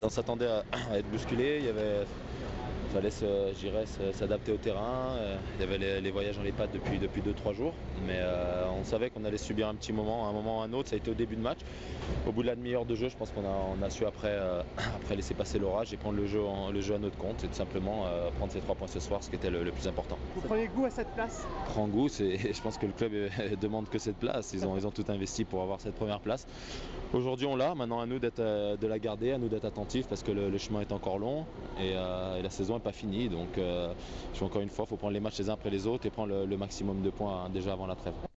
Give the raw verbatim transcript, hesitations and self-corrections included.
On s'attendait à, à être bousculé, il y avait, fallait s'adapter au terrain, euh, il y avait les, les voyages dans les pattes depuis depuis deux trois jours, mais euh, on savait qu'on allait subir un petit moment, un moment ou un autre, ça a été au début de match. Au bout de la demi-heure de jeu, je pense qu'on a, on a su après, euh, après laisser passer l'orage et prendre le jeu, en, le jeu à notre compte et tout simplement euh, prendre ces trois points ce soir, ce qui était le, le plus important. Vous prenez goût à cette place? Prends goût, je pense que le club euh, demande que cette place, ils ont, ils ont tout investi pour avoir cette première place. Aujourd'hui on l'a, maintenant à nous d'être, euh, de la garder, à nous d'être attentifs parce que le, le chemin est encore long et, euh, et la saison n'est pas finie. Donc euh, je dis encore une fois, il faut prendre les matchs les uns après les autres et prendre le, le maximum de points hein, déjà avant la trêve.